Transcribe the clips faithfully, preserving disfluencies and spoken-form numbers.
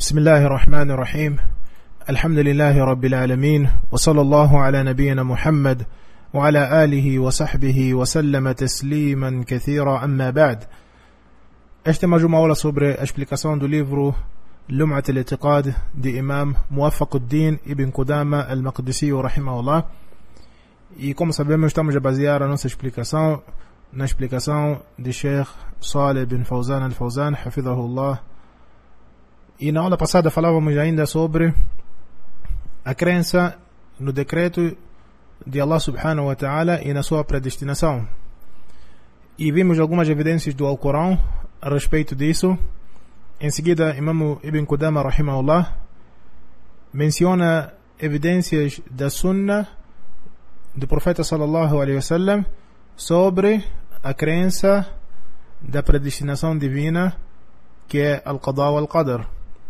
بسم الله الرحمن الرحيم الحمد لله رب العالمين وصلى الله على نبينا محمد وعلى آله وصحبه وسلم تسليما كثيرا أما بعد. Esta é mais uma aula sobre a explicação do livro Lum'at al-I'tiqad de Imam Muwaffaq-ud-Din Ibn Qudama al-Maqdisi rahimahullah. E como sabemos, estamos a basear a nossa explicação na explicação de Sheikh Saleh bin Fawzan al-Fawzan, hafidhahullah. E na aula passada falávamos ainda sobre a crença no decreto de Allah subhanahu wa ta'ala e na sua predestinação. E vimos algumas evidências do Alcorão a respeito disso. Em seguida, Imam Ibn Qudama rahimahullah menciona evidências da Sunnah do Profeta sallallahu alaihi wasallam sobre a crença da predestinação divina, que é Al-Qada wal-Qadar.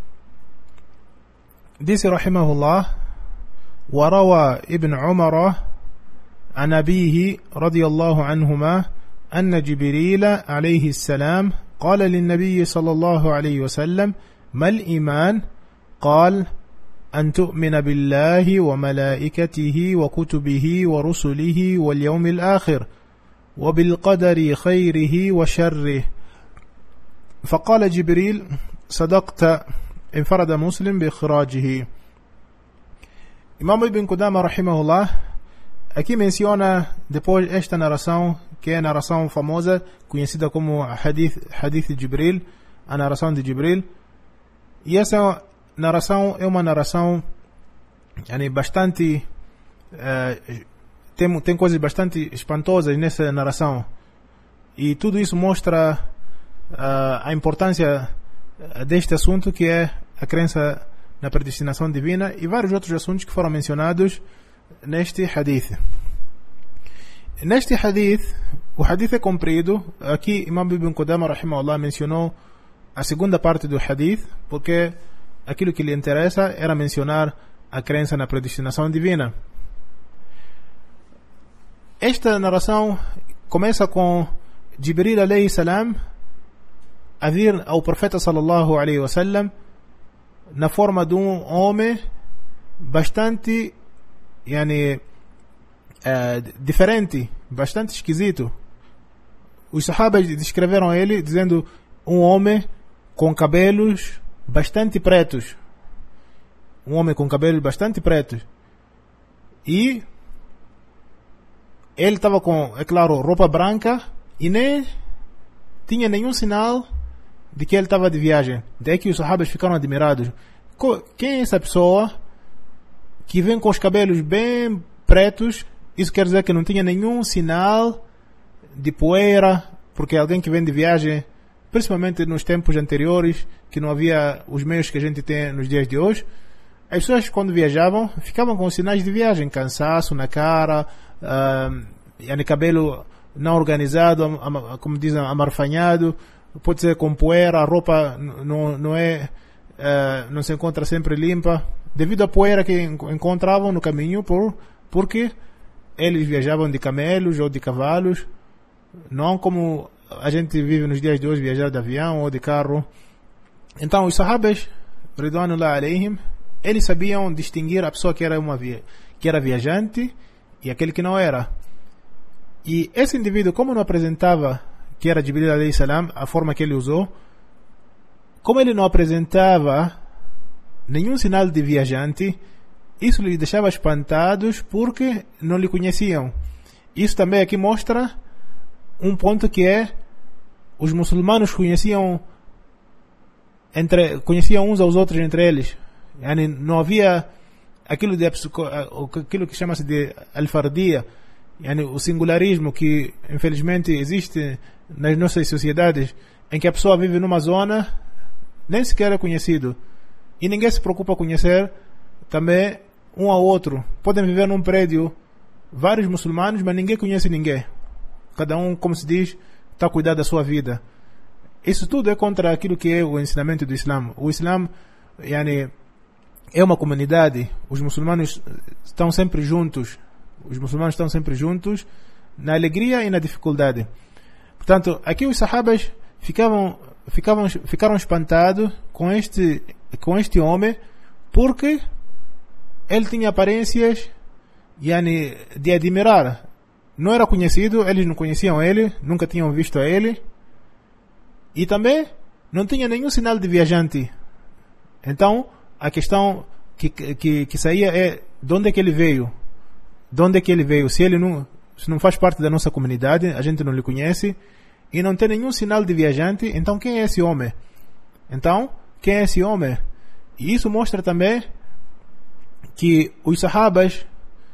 Disse rahimahullah: وروى ابن عمر عن أبيه رضي الله عنهما أن جبريل عليه السلام قال للنبي صلى الله عليه وسلم: ما الإيمان؟ قال: أن تؤمن بالله وملائكته وكتبه ورسله واليوم الآخر وبالقدر خيره وشره. فقال جبريل: صدقت. انفرد مسلم بإخراجه. Imam Ibn Qudama rahimahullah aqui menciona depois esta narração, que é a narração famosa conhecida como Hadith, Hadith de Jibril, a narração de Jibril. E essa narração é uma narração yani, bastante uh, tem, tem coisas bastante espantosas nessa narração, e tudo isso mostra uh, a importância deste assunto, que é a crença na predestinação divina, e vários outros assuntos que foram mencionados neste hadith. Neste hadith, o hadith é comprido. Aqui Imam Ibn Qudama rahimahullah mencionou a segunda parte do hadith, porque aquilo que lhe interessa era mencionar a crença na predestinação divina. Esta narração começa com Jibril alayhi salam a vir ao Profeta sallallahu alaihi wasallam na forma de um homem bastante yani, uh, diferente, bastante esquisito. Os sahabas descreveram ele dizendo um homem com cabelos bastante pretos. Um homem com cabelos bastante pretos. E ele estava com, é claro, roupa branca, e nem tinha nenhum sinal de que ele estava de viagem. Daí que os sahabas ficaram admirados. Quem é essa pessoa que vem com os cabelos bem pretos? Isso quer dizer que não tinha nenhum sinal de poeira, porque alguém que vem de viagem, principalmente nos tempos anteriores, que não havia os meios que a gente tem nos dias de hoje, as pessoas quando viajavam ficavam com sinais de viagem, cansaço na cara, uh, cabelo não organizado, como dizem, amarfanhado, pode ser com poeira, a roupa não, não é uh, não se encontra sempre limpa, devido à poeira que encontravam no caminho, por, porque eles viajavam de camelos ou de cavalos, não como a gente vive nos dias de hoje, viajar de avião ou de carro. Então os sahabas, ridwanullah alayhim, eles sabiam distinguir a pessoa que era, uma via, que era viajante e aquele que não era. E esse indivíduo, como não apresentava que era Jibril alayhi salam, a forma que ele usou, como ele não apresentava nenhum sinal de viajante, isso lhe deixava espantados porque não lhe conheciam. Isso também aqui mostra um ponto, que é os muçulmanos conheciam entre conheciam uns aos outros entre eles. Yani, não havia aquilo de aquilo que chama-se de al-fardiya, yani, o singularismo que infelizmente existe nas nossas sociedades, em que a pessoa vive numa zona, nem sequer é conhecido, e ninguém se preocupa em conhecer também um ao outro. Podem viver num prédio vários muçulmanos, mas ninguém conhece ninguém. Cada um, como se diz, está a cuidar da sua vida. Isso tudo é contra aquilo que é o ensinamento do Islã. O Islã yani, é uma comunidade. Os muçulmanos estão sempre juntos. Os muçulmanos estão sempre juntos na alegria e na dificuldade. Portanto, aqui os sahabas ficavam, ficavam, ficaram espantados com este com este homem porque ele tinha aparências yani, de admirar. Não era conhecido, eles não conheciam ele, nunca tinham visto a ele. E também não tinha nenhum sinal de viajante. Então, a questão que, que, que saía é de onde é que ele veio. De onde é que ele veio. Se ele não, se não faz parte da nossa comunidade, a gente não lhe conhece, e não tem nenhum sinal de viajante, então quem é esse homem? Então, quem é esse homem? E isso mostra também que os sahabas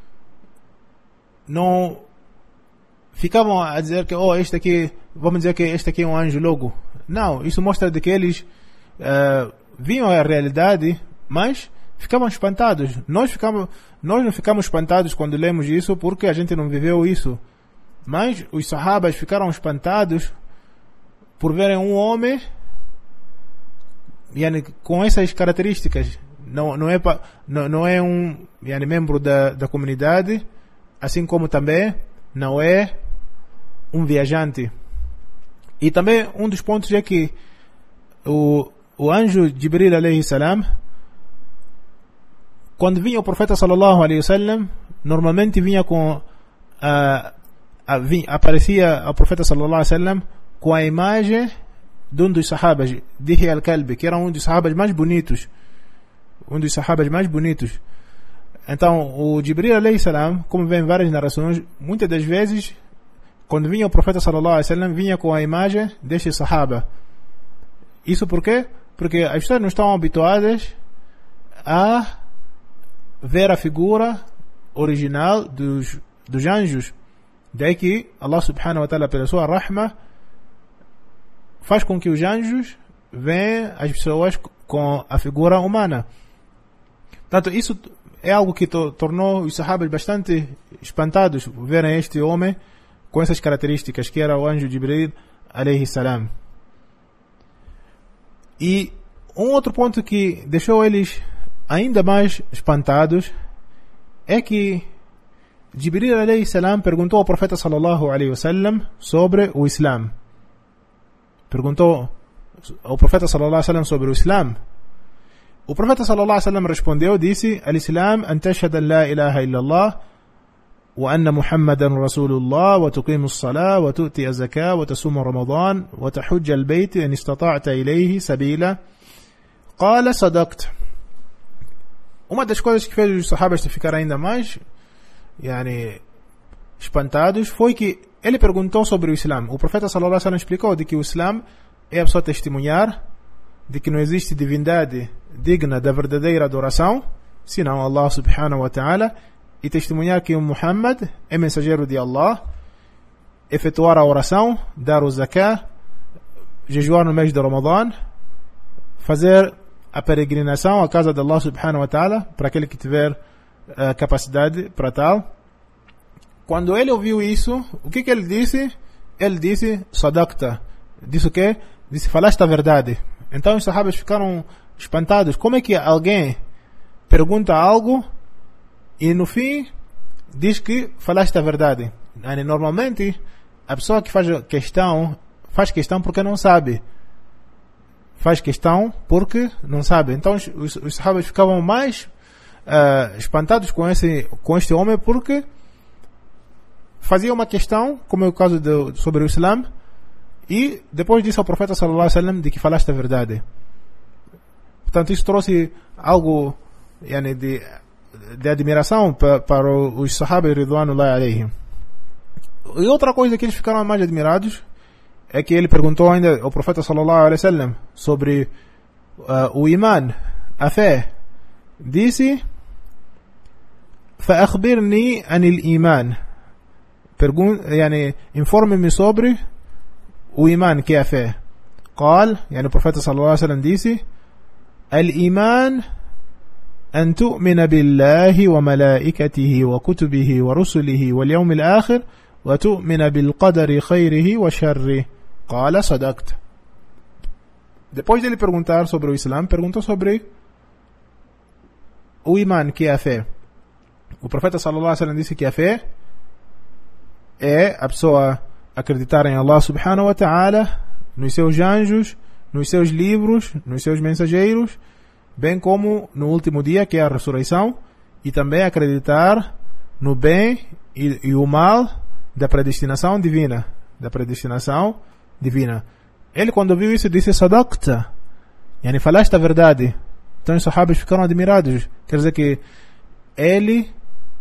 não ficavam a dizer que, oh, este aqui, vamos dizer que este aqui é um anjo logo. Não, isso mostra de que eles uh, viam a realidade, mas ficavam espantados. Nós, ficamos, nós não ficamos espantados quando lemos isso porque a gente não viveu isso. Mas os sahabas ficaram espantados por verem um homem yani, com essas características. Não, não, é, não, não é um yani, membro da, da comunidade, assim como também não é um viajante. E também um dos pontos é que o, o anjo Jibril alayhi salam, quando vinha o profeta sallallahu alayhi wasallam, normalmente vinha com a, a, vinha, aparecia o profeta sallallahu alayhi wasallam com a imagem de um dos sahabas, Dihya al-Kalbi, que era um dos sahabas mais bonitos, um dos sahabas mais bonitos. Então o Jibril alayhi salam, como vem em várias narrações, muitas das vezes quando vinha o profeta sallallahu alaihi wasallam, vinha com a imagem deste sahaba. Isso por quê? Porque as pessoas não estão habituadas a ver a figura original dos, dos anjos. Daí que Allah subhanahu wa ta'ala, pela sua rahma, faz com que os anjos vejam as pessoas com a figura humana. Portanto, isso é algo que to, tornou os sahabas bastante espantados verem este homem com essas características, que era o anjo Jibril alayhi salam. E um outro ponto que deixou eles ainda mais espantados é que Jibril alayhi salam perguntou ao profeta sallallahu alayhi wasallam sobre o Islam. Perguntou ao profeta sallallahu alayhi wasallam sobre o Islam. O profeta sallallahu alayhi wasallam respondeu, disse: "Al-Islam an tashhada an la ilaha illallah وأن محمدا رسول الله وتقيم الصلاة وتؤتي الزكاة وتصوم رمضان وتحج البيت إن استطعت إليه سبيلا قال صدقت". Uma das coisas que fez os sahabas ficar ainda mais yani, espantados foi que ele perguntou sobre o Islã. O profeta sallallahu alaihi wasallam explicou de que o Islã é a pessoa testemunhar de que não existe divindade digna da verdadeira adoração senão Allah subhanahu wa ta'ala, e testemunhar que o Muhammad é mensageiro de Allah, efetuar a oração, dar o zakah, jejuar no mês de Ramadã, fazer a peregrinação à casa de Allah subhanahu wa ta'ala, para aquele que tiver uh, capacidade para tal. Quando ele ouviu isso, o que, que ele disse? Ele disse, sadaqta. Disse o quê? Disse, falaste a verdade. Então os sahabas ficaram espantados. Como é que alguém pergunta algo e no fim diz que falaste a verdade? Normalmente a pessoa que faz questão faz questão porque não sabe, faz questão porque não sabe. Então os, os sahabas ficavam mais uh, espantados com esse com este homem porque fazia uma questão, como é o caso de, sobre o Islã, e depois disse ao profeta sallallahu alaihi wasallam de que falaste a verdade. Portanto, isso trouxe algo yani, de de admiração para, para os sahabas ridwanullahi alayhim. E outra coisa que eles ficaram mais admirados é que ele perguntou ainda ao profeta sallallahu alaihi wasallam sobre uh, o iman, a fé. Disse: "Fa-akhbirni anil iman", yani, informe-me sobre o iman, que é a fé. قال, yani, o profeta sallallahu alaihi wasallam disse: "Al-iman أن تؤمن بالله وملائكته وكتبه ورسله واليوم الآخر وتؤمن بالقدر خيره وشره". قال صدقت. Depois de ele perguntar sobre o Islã, perguntou sobre o iman, que é a fé. O profeta sallallahu alaihi wasallam disse que a fé é a pessoa acreditar em Allah subhanahu wa ta'ala, nos seus anjos, nos seus livros, nos seus mensageiros, bem como no último dia, que é a ressurreição, e também acreditar no bem e, e o mal da predestinação divina, da predestinação divina. Ele, quando viu isso, disse: Sadaqta, yani, falaste a verdade. Então os sahabas ficaram admirados. Quer dizer que ele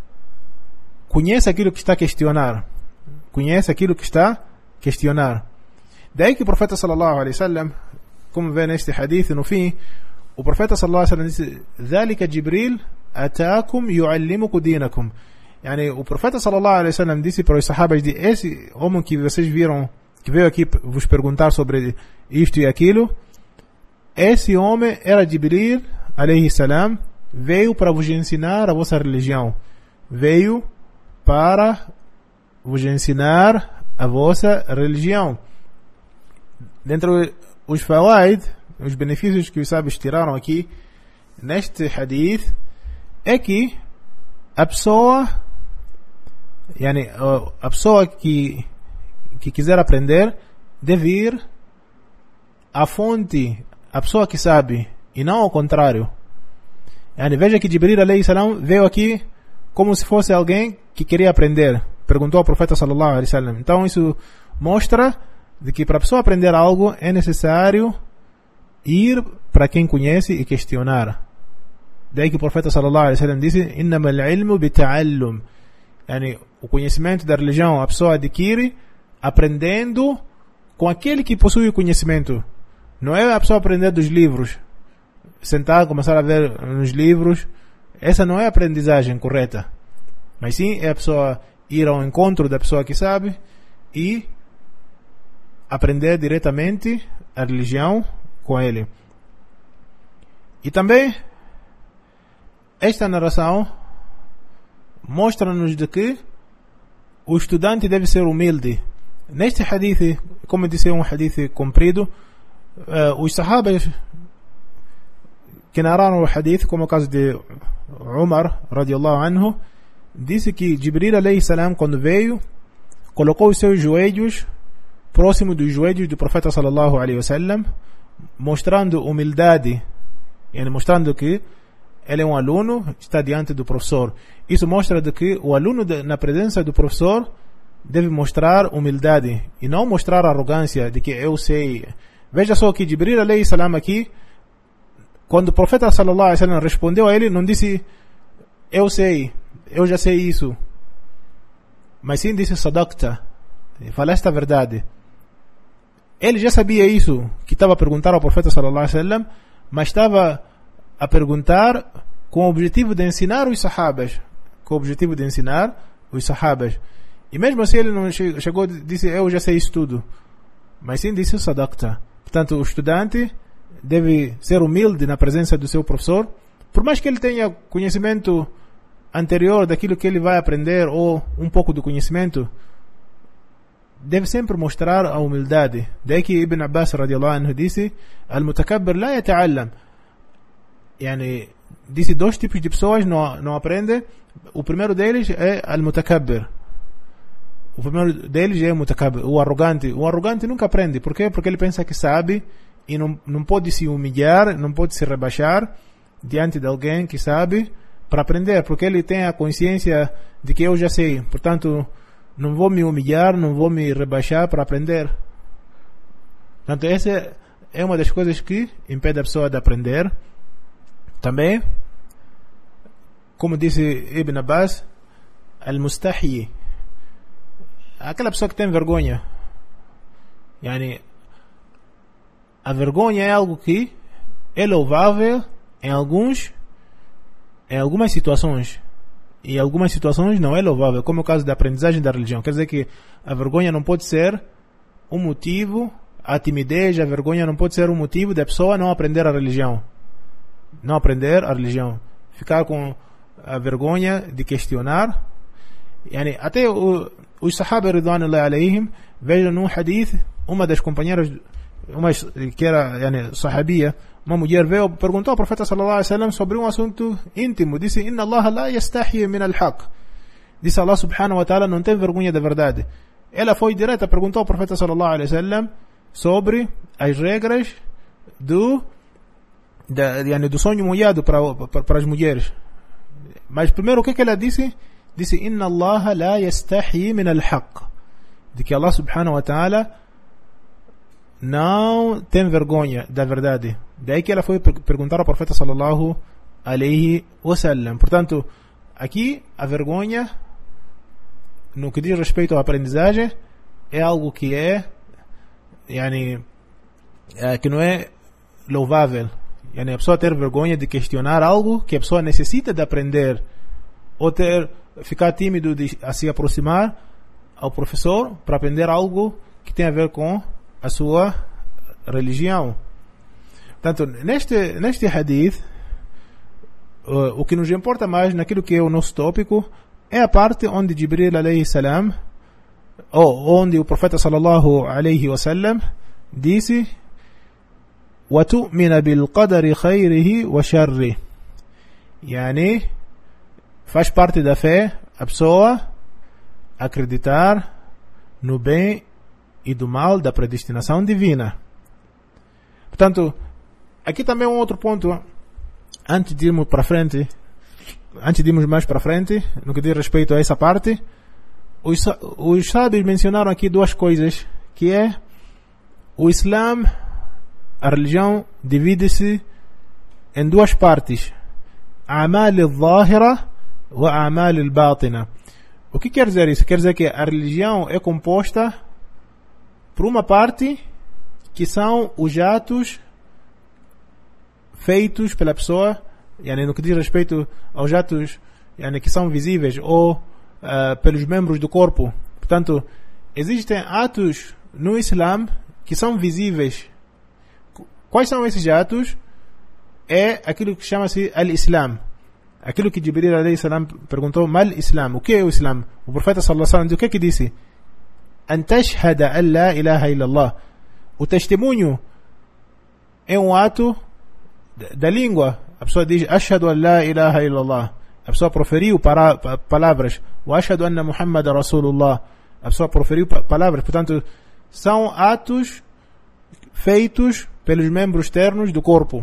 conhece aquilo que está a questionar, conhece aquilo que está a questionar. Daí que o profeta sallallahu alaihi wasallam, como vê neste hadith no fim, o profeta sallallahu alaihi wasallam disse: ذلك جبريل أتاكم يعلمكم دينكم. Yani, o profeta sallallahu alaihi wasallam disse para os sahabas de esse homem que vocês viram, que veio aqui vos perguntar sobre isto e aquilo, esse homem era Jibril alaihi salam, veio para vos ensinar a vossa religião, veio para vos ensinar a vossa religião. Dentre os fawaid, os benefícios que os sábios tiraram aqui neste hadith, é que a pessoa, yani, a pessoa que, que quiser aprender deve ir à fonte, a pessoa que sabe, e não ao contrário. Yani, veja que Jibril alayhi salam veio aqui como se fosse alguém que queria aprender, perguntou ao profeta sallallahu alaihi wasallam. Então isso mostra de que para a pessoa aprender algo é necessário ir para quem conhece e questionar. Daí que o profeta sallallahu alaihi wasallam disse: innama al-ilmu bita'allum. Yani, o conhecimento da religião a pessoa adquire aprendendo com aquele que possui o conhecimento. Não é a pessoa aprender dos livros, sentar, começar a ver nos livros. Essa não é a aprendizagem correta. Mas sim é a pessoa ir ao encontro da pessoa que sabe e aprender diretamente a religião com ele. E também esta narração mostra-nos de que o estudante deve ser humilde. Neste hadith, como eu disse, é um hadith comprido, uh, os sahabas que narraram o hadith, como o caso de Umar radiallahu anhu, disse que Jibril alayhi salam, quando veio, colocou os seus joelhos próximo dos joelhos do profeta sallallahu alaihi wasallam, mostrando humildade, yani, mostrando que ele é um aluno, está diante do professor. Isso mostra de que o aluno, de, na presença do professor, deve mostrar humildade e não mostrar arrogância de que eu sei. Veja só que Jibril alayhi salam aqui, quando o profeta sallallahu alaihi wasallam respondeu a ele, não disse eu sei, eu já sei isso, mas sim disse Sadaqta, falaste a verdade. Ele já sabia isso, que estava a perguntar ao profeta sallallahu alaihi wasallam, mas estava a perguntar com o objetivo de ensinar os sahabas, com o objetivo de ensinar os sahabas. E mesmo assim ele não chegou e disse eu já sei isso tudo, mas sim disse Sadaqta. Portanto, o estudante deve ser humilde na presença do seu professor, por mais que ele tenha conhecimento anterior daquilo que ele vai aprender ou um pouco do conhecimento, deve sempre mostrar a humildade. Daí que Ibn Abbas radiallahu anhu disse: al-mutakabbir la yata'allam. Yani, disse dois tipos de pessoas não, não aprendem. O primeiro deles é al-mutakabbir. O primeiro deles é o mutakabbir, o arrogante. O arrogante nunca aprende. Por quê? Porque ele pensa que sabe e não, não pode se humilhar, não pode se rebaixar diante de alguém que sabe para aprender, porque ele tem a consciência de que eu já sei. Portanto, não vou me humilhar, não vou me rebaixar para aprender. Portanto, essa é uma das coisas que impede a pessoa de aprender. Também, como disse Ibn Abbas, al-mustahi, aquela pessoa que tem vergonha. Yani, a vergonha é algo que é louvável em alguns, em algumas situações. E em algumas situações não é louvável, como é o caso da aprendizagem da religião. Quer dizer que a vergonha não pode ser um motivo, a timidez, a vergonha não pode ser um motivo da pessoa não aprender a religião. Não aprender a religião. Ficar com a vergonha de questionar. Yani, até o, os sahaba ridwanullahi alayhim, vejam num hadith, uma das companheiras, uma que era yani, sahabia, uma mulher veio perguntou ao profeta sallallahu alaihi wasallam sobre um assunto íntimo. Disse: Inna Allah la yastahi min al-haq. Disse: Allah subhanahu wa ta'ala não tem vergonha da verdade. Ela foi direta, perguntou ao profeta sallallahu alaihi wasallam sobre as regras do da, yani, do sonho molhado para, para, para as mulheres. Mas primeiro o que, que ela disse? Disse, Inna Allah la yastahi min al-haq. De que Allah subhanahu wa ta'ala não tem vergonha da verdade. Daí que ela foi perguntar ao profeta sallallahu alaihi wasallam. Portanto, aqui a vergonha, no que diz respeito à aprendizagem, é algo que é, yani, é que não é louvável. Yani, a pessoa ter vergonha de questionar algo que a pessoa necessita de aprender, ou ter, ficar tímido de a se aproximar ao professor para aprender algo que tem a ver com a sua religião. Portanto, neste, neste hadith, uh, o que nos importa mais naquilo que é o nosso tópico é a parte onde Jibril alayhi salam, ou onde o profeta sallallahu alayhi wasallam disse وَتُؤْمِنَ بِالْقَدَرِ خَيْرِهِ وَشَرِّهِ. Yani, faz parte da fé a pessoa acreditar no bem e do mal da predestinação divina. Portanto, aqui também um outro ponto, antes de irmos para frente, antes de irmos mais para frente, no que diz respeito a essa parte, os, os sábios mencionaram aqui duas coisas, que é o Islã, a religião divide-se em duas partes, A'mal al-Zahira wa A'mal al-Batina. O que quer dizer isso? Quer dizer que a religião é composta por uma parte que são os atos feitos pela pessoa, yani, no que diz respeito aos atos, yani, que são visíveis, ou uh, pelos membros do corpo. Portanto, existem atos no Islã que são visíveis. Quais são esses atos? É aquilo que chama-se al-Islam. Aquilo que Jibril alayhi salam perguntou, mal Islam, o que é o Islam? O profeta sallallahu alaihi wasallam, o que é que disse? An tashhada an la ilaha illallah. O testemunho é um ato da língua. A pessoa diz, ashhadu an la ilaha illallah. A pessoa proferiu para, palavras. Wa ashhadu anna Muhammad rasulullah. A pessoa proferiu palavras. Portanto, são atos feitos pelos membros externos do corpo.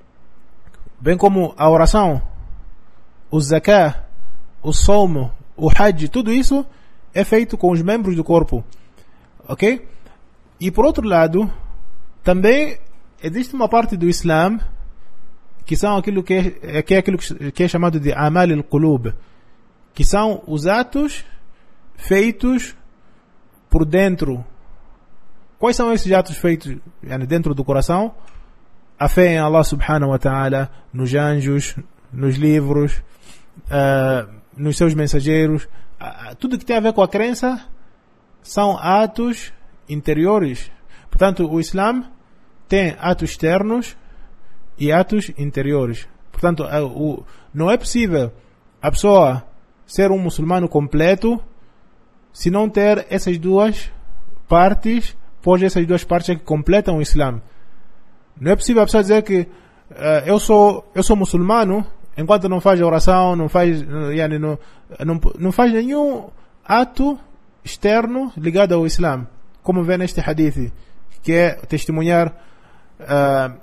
Bem como a oração, o zakah, o somo, o hajj, tudo isso é feito com os membros do corpo. Ok? E por outro lado, também existe uma parte do Islã que são aquilo que é, que é aquilo que é chamado de amal al-qulub, que são os atos feitos por dentro. Quais são esses atos feitos dentro do coração? A fé em Allah subhanahu wa ta'ala, nos anjos, nos livros, uh, nos seus mensageiros. Uh, tudo que tem a ver com a crença são atos interiores. Portanto, o Islã tem atos externos e atos interiores. Portanto, uh, o, não é possível a pessoa ser um muçulmano completo se não ter essas duas partes, pois essas duas partes é que completam o Islã. Não é possível a pessoa dizer que uh, eu sou eu sou muçulmano enquanto não faz oração, não faz, yani, não, não, não faz nenhum ato externo ligado ao Islã, como vê neste hadith, que é testemunhar uh,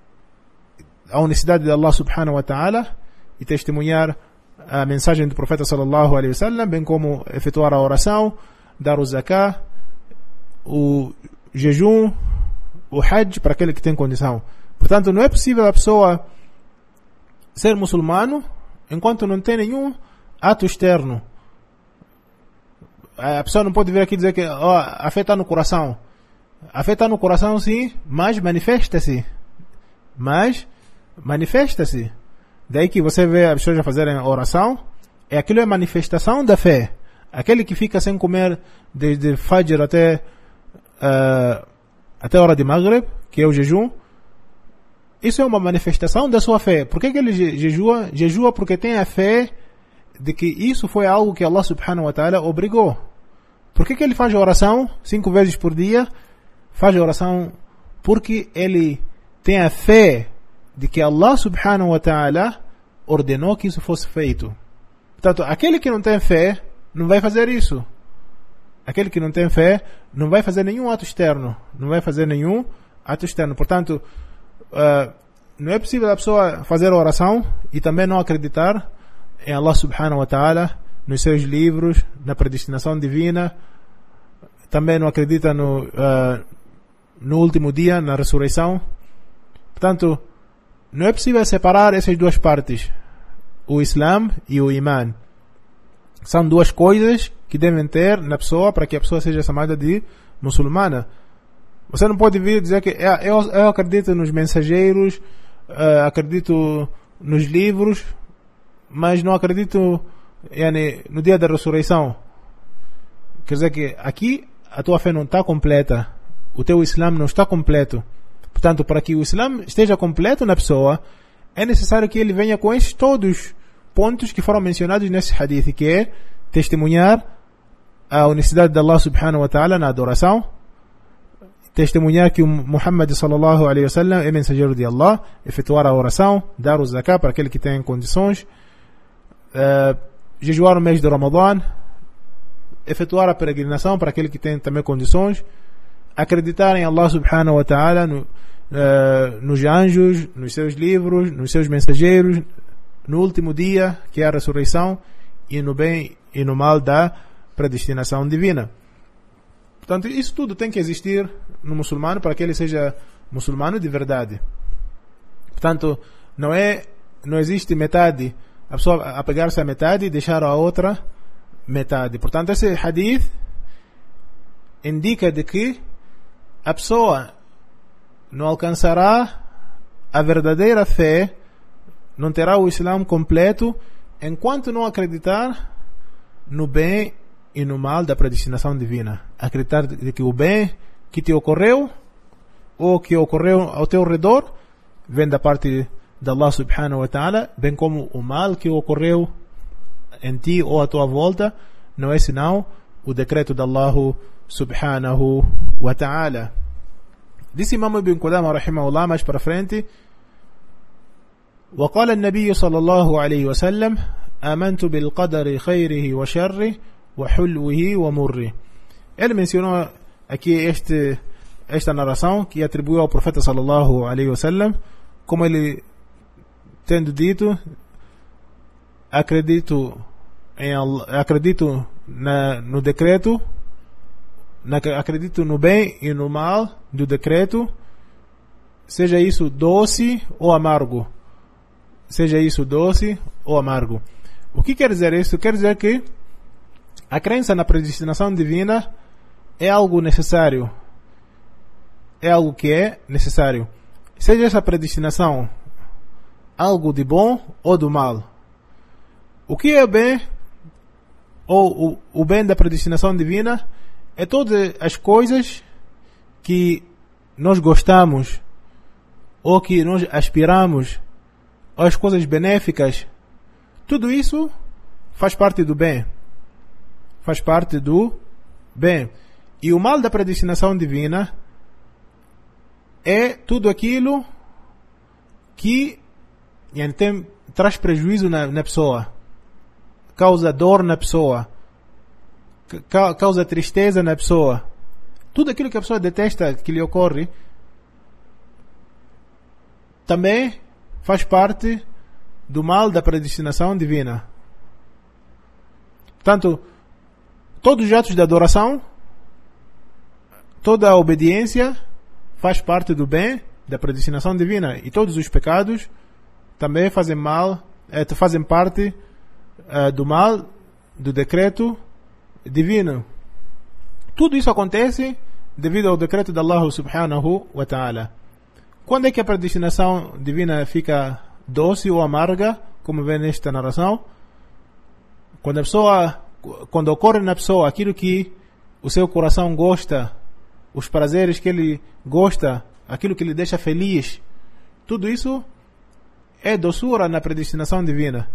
a unicidade de Allah subhanahu wa ta'ala e testemunhar a mensagem do profeta sallallahu alaihi wasallam, bem como efetuar a oração, dar o zakah, o jejum, o hajj para aquele que tem condição. Portanto, não é possível a pessoa ser muçulmano enquanto não tem nenhum ato externo. A pessoa não pode vir aqui dizer que oh, a fé está no coração. A fé está no coração, sim, mas manifesta-se. Mas manifesta-se. Daí que você vê as pessoas fazerem oração, é aquilo é manifestação da fé. Aquele que fica sem comer desde Fajr até uh, até a hora de Maghrib, que é o jejum, isso é uma manifestação da sua fé. Por que, que ele jejua? Jejua porque tem a fé de que isso foi algo que Allah subhanahu wa ta'ala obrigou. Por que, que ele faz a oração cinco vezes por dia? Faz a oração porque ele tem a fé de que Allah subhanahu wa ta'ala ordenou que isso fosse feito. Portanto, aquele que não tem fé não vai fazer isso. Aquele que não tem fé não vai fazer nenhum ato externo. Não vai fazer nenhum ato externo. Portanto, uh, não é possível a pessoa fazer a oração e também não acreditar em Allah subhanahu wa ta'ala, nos seus livros, na predestinação divina, também não acredita no, uh, no último dia, na ressurreição. Portanto, não é possível separar essas duas partes, o Islã e o Iman. São duas coisas que devem ter na pessoa para que a pessoa seja chamada de muçulmana. Você não pode vir dizer que eu, eu acredito nos mensageiros, uh, acredito nos livros, mas não acredito yani, no dia da ressurreição. Quer dizer que aqui a tua fé não está completa, o teu Islã não está completo. Portanto, para que o Islã esteja completo na pessoa, é necessário que ele venha com estes todos pontos que foram mencionados nesse hadith, que é testemunhar a unicidade de Allah subhanahu wa ta'ala na adoração, testemunhar que o Muhammad sallallahu alaihi wasallam é mensageiro de Allah, efetuar a oração, dar o zakat para aquele que tem condições, uh, jejuar o mês de Ramadã, efetuar a peregrinação para aquele que tem também condições, acreditar em Allah subhanahu wa ta'ala, no, uh, nos anjos, nos seus livros, nos seus mensageiros, no último dia, que é a ressurreição, e no bem e no mal da predestinação divina. Portanto, isso tudo tem que existir no muçulmano para que ele seja muçulmano de verdade. Portanto, não é, não existe metade, a pessoa apegar-se à metade e deixar a outra metade. Portanto, esse hadith indica de que a pessoa não alcançará a verdadeira fé, não terá o Islã completo, enquanto não acreditar no bem e no mal da predestinação divina. Acreditar de que o bem que te ocorreu ou que ocorreu ao teu redor vem da parte de Allah subhanahu wa ta'ala, bem como o mal que ocorreu em ti ou à tua volta não é senão o decreto de Allah subhanahu wa ta'ala. Disse Imam Ibn Qudama rahimahullah mais para frente: وقال النبي صلى الله عليه وسلم آمنت بالقدر خيره وشره وحلوه ومره. Ele mencionou aqui este, esta narração que atribuiu ao profeta sallallahu alaihi wasallam, como ele tendo dito: acredito em acredito na, no decreto, na, acredito no bem e no mal do decreto, seja isso doce ou amargo. Seja isso doce ou amargo. O que quer dizer isso? Quer dizer que a crença na predestinação divina é algo necessário. É algo que é necessário. Seja essa predestinação algo de bom ou do mal. O que é bem, ou o, o bem da predestinação divina, é todas as coisas que nós gostamos ou que nós aspiramos, as coisas benéficas. Tudo isso faz parte do bem. Faz parte do bem. E o mal da predestinação divina é tudo aquilo que tem, traz prejuízo na, na pessoa, causa dor na pessoa, ca, causa tristeza na pessoa. Tudo aquilo que a pessoa detesta que lhe ocorre também faz parte do mal da predestinação divina. Portanto, todos os atos de adoração, toda a obediência faz parte do bem da predestinação divina, e todos os pecados também fazem mal, eh, fazem parte eh, do mal do decreto divino. Tudo isso acontece devido ao decreto de Allah subhanahu wa ta'ala. Quando é que a predestinação divina fica doce ou amarga, como vem nesta narração? Quando a pessoa, quando ocorre na pessoa aquilo que o seu coração gosta, os prazeres que ele gosta, aquilo que lhe deixa feliz, tudo isso é doçura na predestinação divina.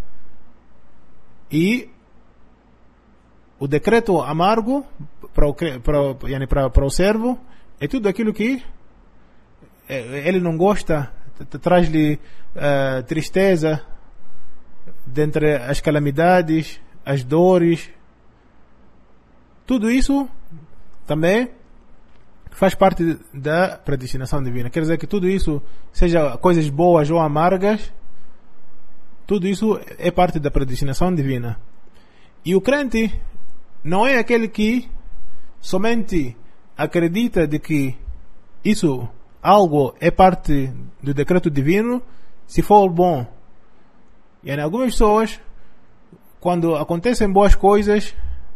E o decreto amargo para o, para, para, para o servo é tudo aquilo que ele não gosta, traz-lhe uh, tristeza dentre as calamidades, as dores. Tudo isso também faz parte da predestinação divina. Quer dizer que tudo isso, seja coisas boas ou amargas, tudo isso é parte da predestinação divina. E o crente não é aquele que somente acredita de que isso, algo, é parte do decreto divino, se for bom. E em algumas pessoas, quando acontecem boas coisas,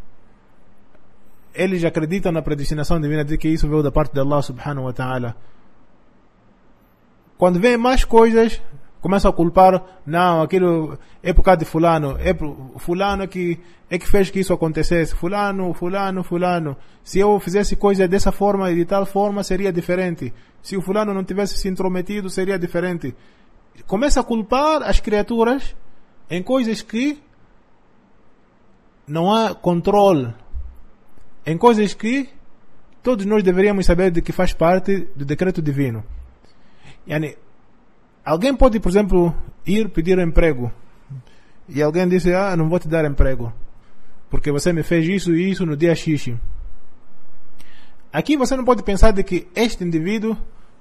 eles acreditam na predestinação divina de que isso veio da parte de Allah subhanahu wa ta'ala. Quando vem mais coisas, começam a culpar, não, aquilo é por causa de fulano, é por, fulano que, é que fez que isso acontecesse, fulano, fulano, fulano. Se eu fizesse coisa dessa forma e de tal forma, seria diferente. Se o fulano não tivesse se intrometido, seria diferente. Começa a culpar as criaturas em coisas que não há controle, em coisas que todos nós deveríamos saber de que faz parte do decreto divino. Yani, alguém pode, por exemplo, ir pedir um emprego e alguém diz, ah, não vou te dar emprego porque você me fez isso e isso no dia X. Aqui você não pode pensar de que este indivíduo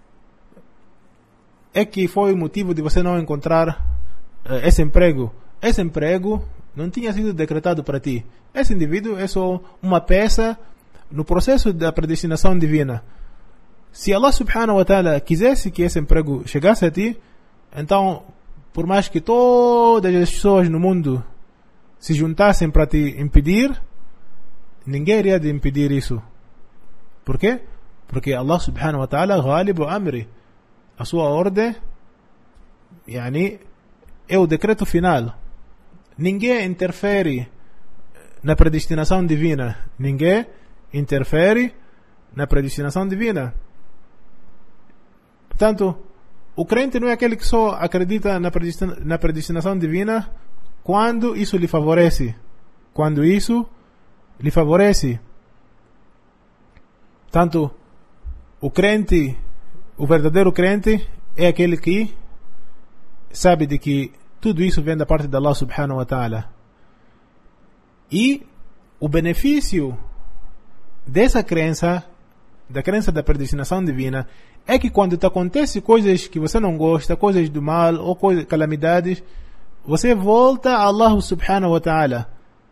é que foi o motivo de você não encontrar uh, esse emprego. Esse emprego não tinha sido decretado para ti. Esse indivíduo é só uma peça no processo da predestinação divina. Se Allah subhanahu wa ta'ala quisesse que esse emprego chegasse a ti, então, por mais que todas as pessoas no mundo se juntassem para te impedir, ninguém iria te impedir isso. Por quê? Porque Allah subhanahu wa ta'ala ghalibu amri. A sua ordem, yani, é o decreto final. Ninguém interfere na predestinação divina. Ninguém interfere na predestinação divina. Portanto, o crente não é aquele que só acredita na predestina, na predestinação divina quando isso lhe favorece. Quando isso lhe favorece. Portanto, o crente, o verdadeiro crente é aquele que sabe de que tudo isso vem da parte de Allah subhanahu wa ta'ala. E o benefício dessa crença, da crença da predestinação divina, é que quando te acontecem coisas que você não gosta, coisas do mal ou coisas, calamidades, você volta a Allah subhanahu wa ta'ala.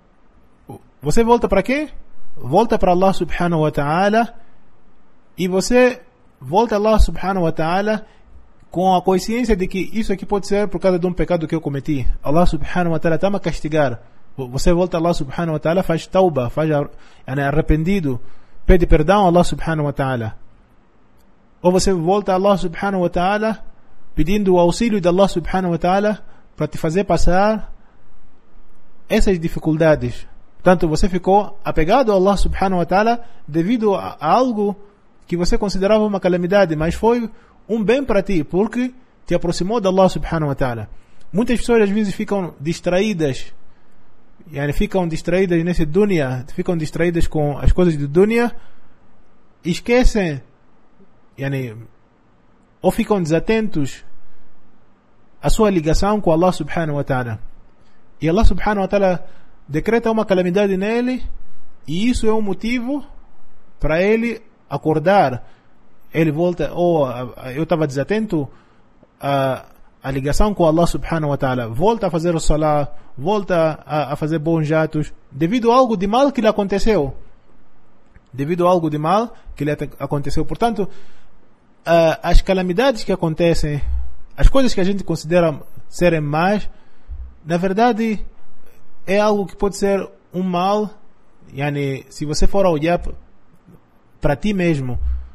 Você volta para quê? Volta para Allah subhanahu wa ta'ala e você volta a Allah subhanahu wa ta'ala com a consciência de que isso aqui pode ser por causa de um pecado que eu cometi. Allah subhanahu wa ta'ala está a castigar. Você volta a Allah subhanahu wa ta'ala, faz tauba, faz arrependido, pede perdão a Allah subhanahu wa ta'ala. Ou você volta a Allah subhanahu wa ta'ala pedindo o auxílio de Allah subhanahu wa ta'ala para te fazer passar essas dificuldades. Portanto, você ficou apegado a Allah subhanahu wa ta'ala devido a algo que você considerava uma calamidade, mas foi um bem para ti, porque te aproximou de Allah subhanahu wa ta'ala. Muitas pessoas às vezes ficam distraídas, yani, ficam distraídas nesse dunya, ficam distraídas com as coisas do dunya, esquecem, yani, ou ficam desatentos à sua ligação com Allah subhanahu wa ta'ala. E Allah subhanahu wa ta'ala decreta uma calamidade nele, e isso é um motivo para ele acordar. Ele volta, ou oh, eu estava desatento à, à ligação com Allah subhanahu wa ta'ala, volta a fazer o salah, volta a, a fazer bons atos, devido a algo de mal que lhe aconteceu. Devido a algo de mal que lhe aconteceu. Portanto, uh, as calamidades que acontecem, as coisas que a gente considera serem más, na verdade, é algo que pode ser um mal, yani, se você for a olhar para ti mesmo,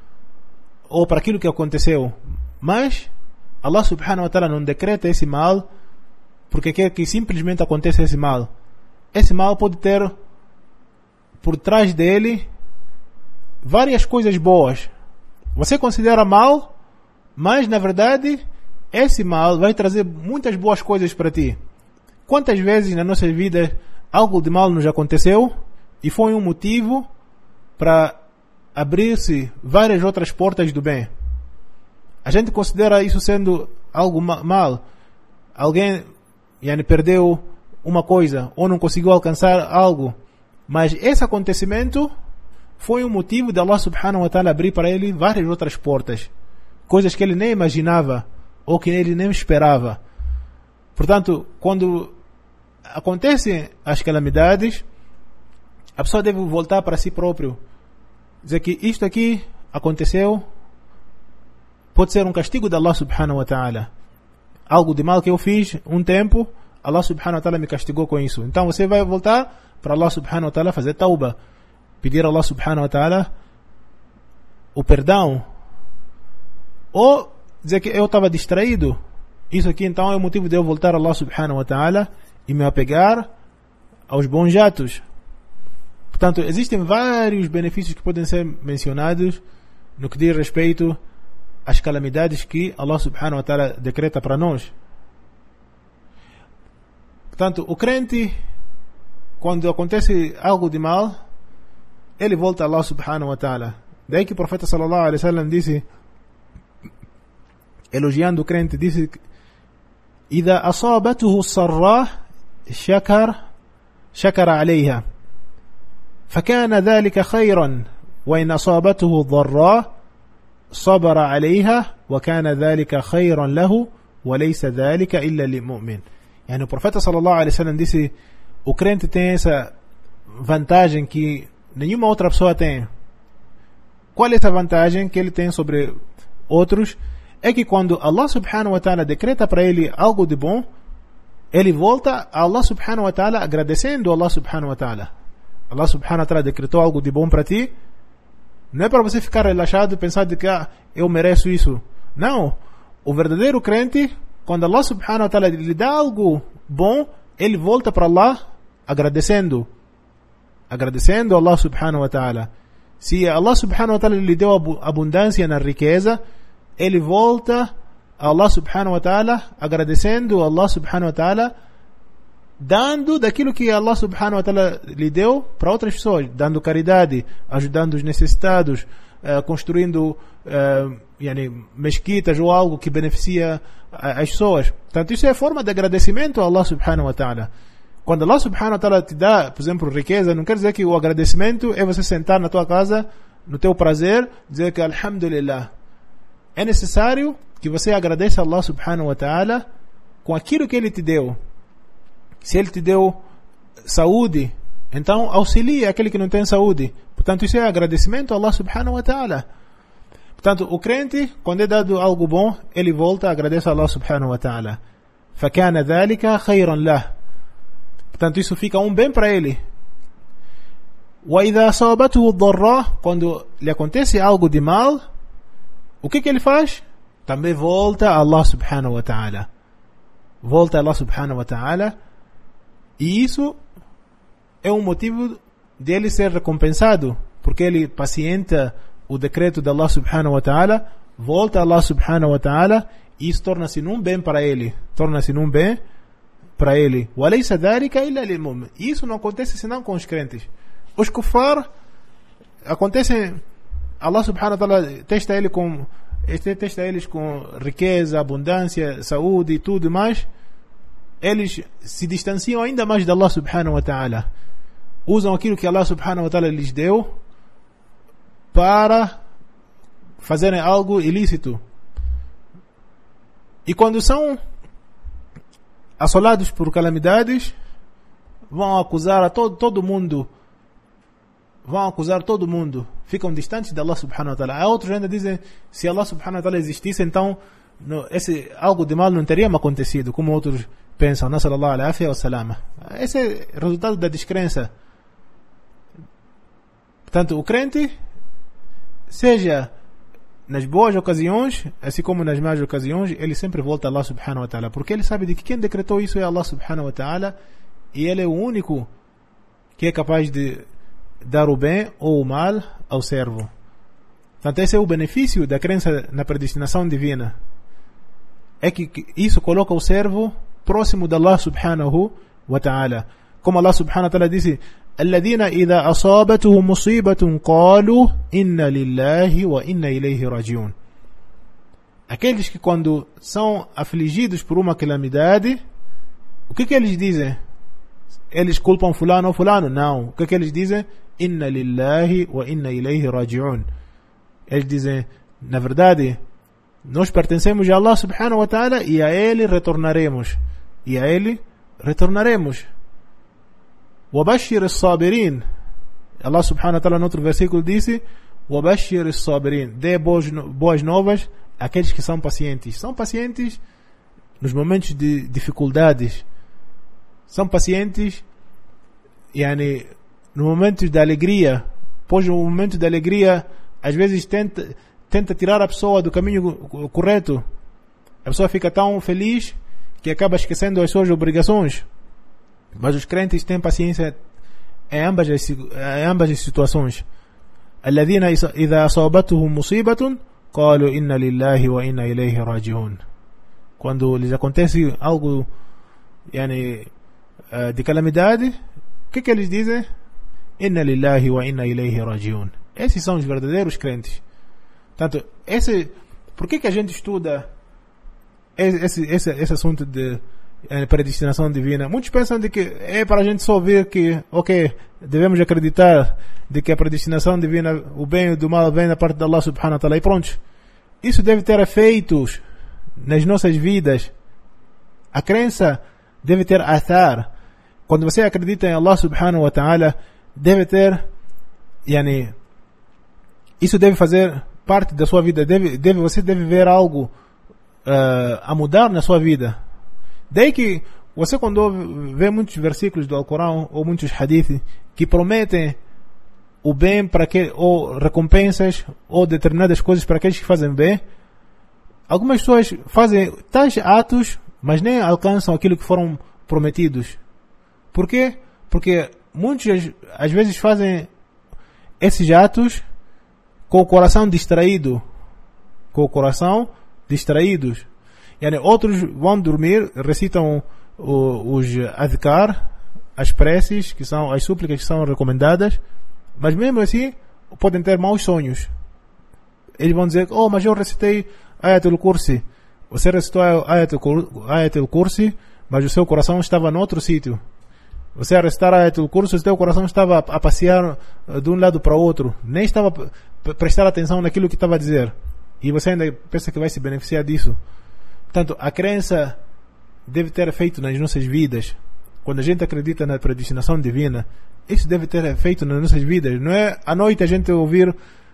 ou para aquilo que aconteceu. Mas Allah subhanahu wa ta'ala não decreta esse mal porque quer que simplesmente aconteça esse mal. Esse mal pode ter por trás dele várias coisas boas. Você considera mal, mas na verdade esse mal vai trazer muitas boas coisas para ti. Quantas vezes na nossa vida algo de mal nos aconteceu e foi um motivo para abrir-se várias outras portas do bem. A gente considera isso sendo algo ma- mal. Alguém, yani, perdeu uma coisa ou não conseguiu alcançar algo. Mas esse acontecimento foi um motivo de Allah subhanahu wa ta'ala abrir para ele várias outras portas, coisas que ele nem imaginava ou que ele nem esperava. Portanto, quando acontecem as calamidades, a pessoa deve voltar para si próprio, dizer que isto aqui aconteceu, pode ser um castigo de Allah subhanahu wa ta'ala, algo de mal que eu fiz um tempo, Allah subhanahu wa ta'ala me castigou com isso. Então você vai voltar para Allah subhanahu wa ta'ala fazer tauba, pedir a Allah subhanahu wa ta'ala o perdão, ou dizer que eu estava distraído, isso aqui então é o motivo de eu voltar a Allah subhanahu wa ta'ala e me apegar aos bons atos. Portanto, existem vários benefícios que podem ser mencionados no que diz respeito às calamidades que Allah subhanahu wa ta'ala decreta para nós. Portanto, o crente, quando acontece algo de mal, ele volta a Allah subhanahu wa ta'ala. Daí que o profeta sallallahu alaihi wasallam disse, elogiando o crente, disse: إذا أصابته السراء شكر شكر عليها فكان ذلك خيرا وإن أصابته الضراء صبر عليها وكان ذلك خيرا له وليس ذلك إلا للمؤمن. يعني o profeta sallallahu alaihi wasallam disse: o crente tem essa vantagem que nenhuma outra pessoa tem. Qual é essa vantagem que ele tem sobre outros? É que quando Allah subhanahu wa ta'ala decreta para ele algo de bom, ele volta a Allah subhanahu wa ta'ala agradecendo a Allah subhanahu wa ta'ala. Allah subhanahu wa ta'ala decretou algo de bom para ti, não é para você ficar relaxado e pensar de que ah, eu mereço isso. Não. O verdadeiro crente, quando Allah subhanahu wa ta'ala lhe dá algo bom, ele volta para Allah agradecendo. Agradecendo a Allah subhanahu wa ta'ala. Se Allah subhanahu wa ta'ala lhe deu abundância na riqueza, ele volta a Allah subhanahu wa ta'ala agradecendo a Allah subhanahu wa ta'ala, dando daquilo que Allah subhanahu wa ta'ala lhe deu para outras pessoas, dando caridade, ajudando os necessitados, uh, construindo uh, yani, mesquitas ou algo que beneficia as pessoas. Portanto, isso é forma de agradecimento a Allah subhanahu wa ta'ala. Quando Allah subhanahu wa ta'ala te dá, por exemplo, riqueza, não quer dizer que o agradecimento é você sentar na tua casa, no teu prazer, dizer que alhamdulillah. É necessário que você agradeça a Allah subhanahu wa ta'ala com aquilo que Ele te deu. Se Ele te deu saúde, então auxilie aquele que não tem saúde. Portanto, isso é agradecimento a Allah subhanahu wa ta'ala. Portanto, o crente, quando é dado algo bom, ele volta a agradecer a Allah subhanahu wa ta'ala. فَكَانَ ذَلِكَ خَيْرًا لَهُ. Portanto, isso fica um bem para ele. وَإِذَا صَابَتُهُ الضَّرَّةُ. Quando lhe acontece algo de mal, o que que ele faz? Também volta a Allah subhanahu wa ta'ala. Volta a Allah subhanahu wa ta'ala. E isso é um motivo dele ser recompensado, porque ele pacienta o decreto de Allah subhanahu wa ta'ala, volta a Allah subhanahu wa ta'ala, e isso torna-se num bem para ele. Torna-se num bem para ele. وَلَيْسَ ذَلِكَ إِلَّا لِلْمُؤْمِنِ. Isso não acontece senão com os crentes. Os kufar acontecem, Allah subhanahu wa ta'ala testa ele com testa eles com riqueza, abundância, saúde e tudo mais. Eles se distanciam ainda mais de Allah subhanahu wa ta'ala. Usam aquilo que Allah subhanahu wa ta'ala lhes deu para fazerem algo ilícito. E quando são assolados por calamidades, vão acusar a todo, todo mundo. Vão acusar todo mundo. Ficam distantes de Allah subhanahu wa ta'ala. Há outros ainda dizem, se Allah subhanahu wa ta'ala existisse, então no, esse algo de mal não teria acontecido, como outros pensam. Nasallallahu alaihi wa sallam. Esse é o resultado da descrença. Portanto, o crente, seja nas boas ocasiões, assim como nas más ocasiões, ele sempre volta a Allah subhanahu wa ta'ala, porque ele sabe de que quem decretou isso é Allah subhanahu wa ta'ala, e ele é o único que é capaz de dar o bem ou o mal ao servo. Portanto, esse é o benefício da crença na predestinação divina, é que isso coloca o servo próximo de Allah subhanahu wa ta'ala, como Allah subhanahu wa ta'ala disse: الذين إذا أصابتهم مصيبة قالوا إن لله وإنا إليه راجعون. Aqueles que quando são afligidos por uma calamidade, o que que eles dizem? Eles culpam fulano ou fulano? Não. O que que eles dizem? Inna lillahi wa inna ilayhi raji'un. Eles dizem, na verdade, nós pertencemos a Allah subhanahu wa ta'ala e a Ele retornaremos. E a Ele retornaremos. وَبَشِّرِ الصَّابِرِينَ. Allah subhanahu wa ta'ala no outro versículo disse, وَبَشِّرِ الصَّابِرِينَ. Dê boas, boas novas àqueles que são pacientes. São pacientes nos momentos de dificuldades. São pacientes yani, no momento de alegria. Pois no momento de alegria, às vezes tenta, tenta tirar a pessoa do caminho correto. A pessoa fica tão feliz que acaba esquecendo as suas obrigações. Mas os crentes têm paciência em ambas as, em ambas as situações. الذين إذا أصابتهم مصيبة قالوا إن لله وإنا إليه راجعون. Quando lhes acontece algo yani, de calamidade, o que que eles dizem? Inna lillahi wa inna ilayhi raji'un. Esses são os verdadeiros crentes. Tanto, esse, por que que a gente estuda esse, esse, esse assunto de é, predestinação divina? Muitos pensam de que é para a gente só ver que, ok, devemos acreditar de que a predestinação divina, o bem e o mal vem da parte de Allah subhanahu wa ta'ala e pronto. Isso deve ter efeitos nas nossas vidas. A crença deve ter athar. Quando você acredita em Allah subhanahu wa ta'ala, deve ter, yani, isso deve fazer parte da sua vida. Deve, deve, você deve ver algo uh, a mudar na sua vida. Daí que você, quando vê muitos versículos do Alcorão ou muitos hadiths que prometem o bem para que, ou recompensas ou determinadas coisas para aqueles que fazem bem, algumas pessoas fazem tais atos, mas nem alcançam aquilo que foram prometidos. Por quê? Porque muitos às vezes fazem esses atos com o coração distraído, com o coração distraídos. Yani, outros vão dormir, recitam o, os adhkar, as preces, que são as súplicas que são recomendadas, mas mesmo assim podem ter maus sonhos. Eles vão dizer, oh, mas eu recitei Ayatul Kursi. Você recitou Ayatul Kursi, mas o seu coração estava em outro sítio. Você a recitar Ayatul Kursi, o seu coração estava a passear de um lado para o outro. Nem estava a prestar atenção naquilo que estava a dizer. E você ainda pensa que vai se beneficiar disso. Portanto, a crença deve ter efeito nas nossas vidas. Quando a gente acredita na predestinação divina, isso deve ter efeito nas nossas vidas. Não é à noite a gente ouvir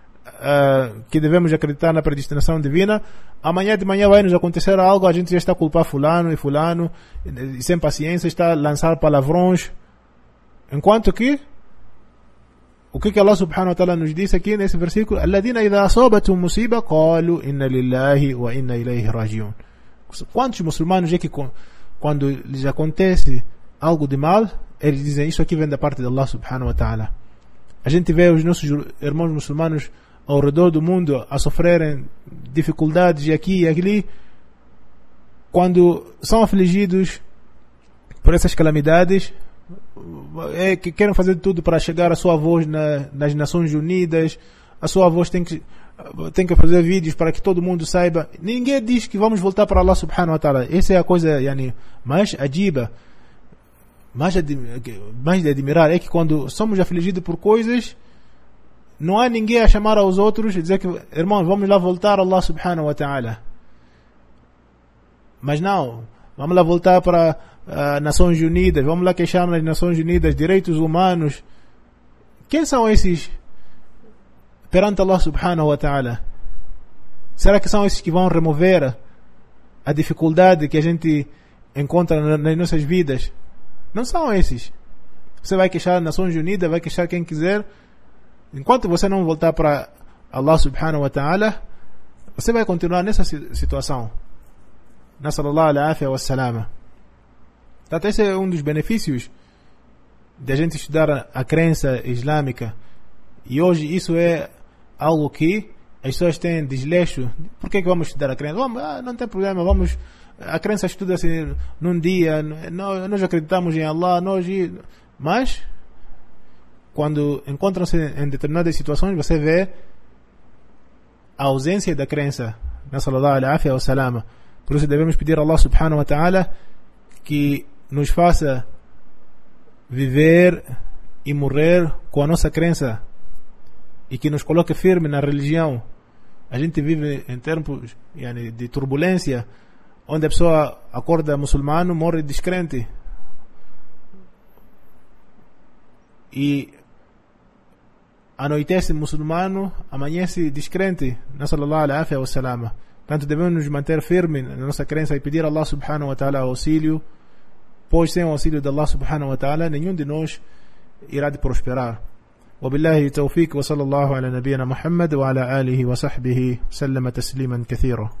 uh, que devemos acreditar na predestinação divina. Amanhã de manhã vai nos acontecer algo, a gente já está a culpar fulano e fulano, e sem paciência está a lançar palavrões. Enquanto que, o que que Allah subhanahu wa ta'ala nos disse aqui nesse versículo? الَّذِينَ إِذَا أَصَابَتْهُمْ مُصِيبَةٌ قَالُوا إِنَّ لِلَّهِ وَإِنَّا إِلَيْهِ راجعون. Quantos muçulmanos é que quando lhes acontece algo de mal, eles dizem, isso aqui vem da parte de Allah subhanahu wa ta'ala. A gente vê os nossos irmãos muçulmanos ao redor do mundo a sofrerem dificuldades aqui e ali, quando são afligidos por essas calamidades, é que querem fazer tudo para chegar a sua voz na, nas Nações Unidas. A sua voz tem que tem que fazer vídeos para que todo mundo saiba. Ninguém diz que vamos voltar para Allah subhanahu wa ta'ala. Essa é a coisa yani, mais agiba, mais, mais de admirar, é que quando somos afligidos por coisas, não há ninguém a chamar aos outros e dizer que, irmãos, vamos lá voltar a Allah subhanahu wa ta'ala. Mas não, vamos lá voltar para as Nações Unidas, vamos lá queixar nas Nações Unidas, direitos humanos. Quem são esses perante Allah subhanahu wa ta'ala? Será que são esses que vão remover a dificuldade que a gente encontra nas nossas vidas? Não são esses. Você vai queixar as Nações Unidas, vai queixar quem quiser. Enquanto você não voltar para Allah subhanahu wa ta'ala, você vai continuar nessa situação. Nasallallahu al-afia wa salama. Então esse é um dos benefícios de a gente estudar a, a crença islâmica. E hoje isso é algo que as pessoas têm desleixo. Por que que vamos estudar a crença? Vamos, ah, não tem problema, vamos. A crença estuda-se num dia. Nós, nós acreditamos em Allah. Nós, mas quando encontram-se em determinadas situações, você vê a ausência da crença. Nasallallahu al-afia wa salama. Por isso devemos pedir a Allah subhanahu wa ta'ala que nos faça viver e morrer com a nossa crença e que nos coloque firme na religião. A gente vive em tempos yani, de turbulência, onde a pessoa acorda muçulmano, morre descrente. E anoitece muçulmano, amanhece descrente. Nasallallahu alaihi wa sallam. Portanto, devemos nos manter firmes na nossa crença e pedir a Allah subhanahu wa ta'ala auxílio, pois sem o auxílio de Allah subhanahu wa ta'ala, nenhum de nós irá de prosperar. وبالله توفيق وصلى الله على نبينا محمد وعلى آله وصحبه سلم تسليما كثيرا.